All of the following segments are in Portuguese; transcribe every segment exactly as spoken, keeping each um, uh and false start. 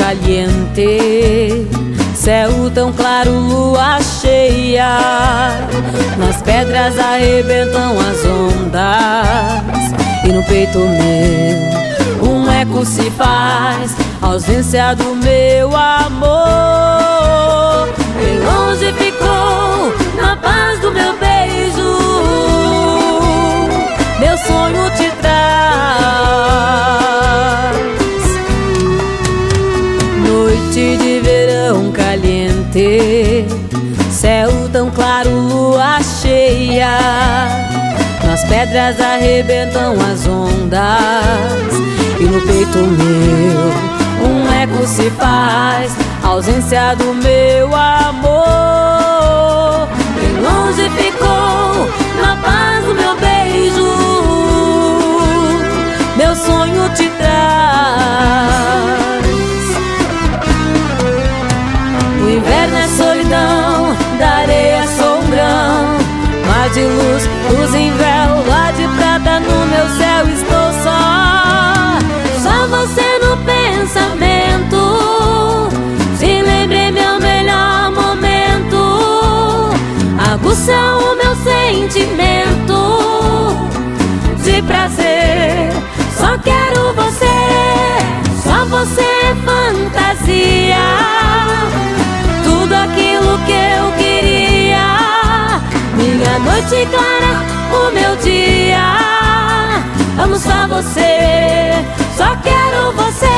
caliente, céu tão claro, lua cheia. Nas pedras arrebentam as ondas e no peito meu um eco se faz, ausência do meu amor. Bem longe ficou, na paz do meu beijo, meu sonho te traz. Noite de verão caliente, céu tão claro, lua cheia. Nas pedras arrebentam as ondas e no peito meu um eco se faz, ausência do meu amor. Bem longe ficou, na paz do meu beijo, meu sonho te traz. O inverno é solidão, da areia sombrão, mar de luz, luz em véu, lá de prata no meu céu estou só. Só você no pensamento, se lembre meu melhor momento, aguça o meu sentimento de prazer. Só quero você, só você é fantasia, tudo aquilo que eu queria. Minha noite clara, o meu dia, amo só você, só quero você.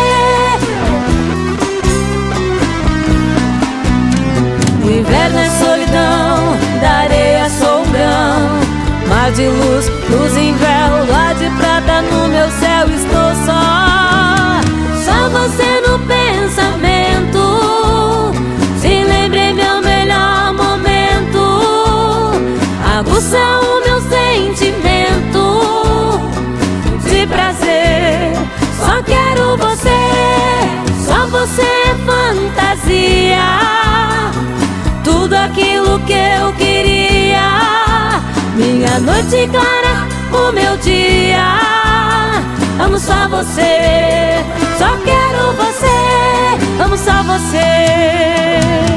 O inverno é solidão, da areia sombrão, mar de luz, luz em véu, lá de prata no meu céu estou só. Só você no pensamento, se lembre meu melhor momento, aguça o meu sentimento de prazer. Só quero você, só você é fantasia, tudo aquilo que eu queria. Minha noite clara, o meu dia, amo só você, só quero você, amo só você.